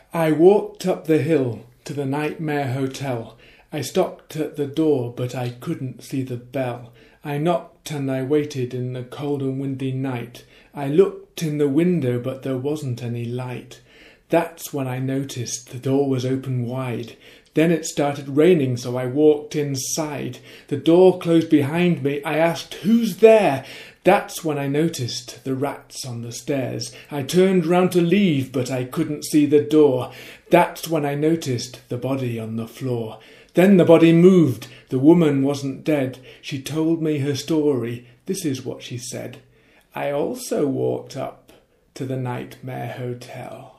I walked up the hill to the Nightmare Hotel. I stopped at the door, but I couldn't see the bell. I knocked and I waited in the cold and windy night. I looked in the window, but there wasn't any light. That's when I noticed the door was open wide. Then it started raining, so I walked inside. The door closed behind me. I asked, "Who's there?" That's when I noticed the rats on the stairs. I turned round to leave, but I couldn't see the door. That's when I noticed the body on the floor. Then the body moved. The woman wasn't dead. She told me her story. This is what she said. I also walked up to the Nightmare Hotel.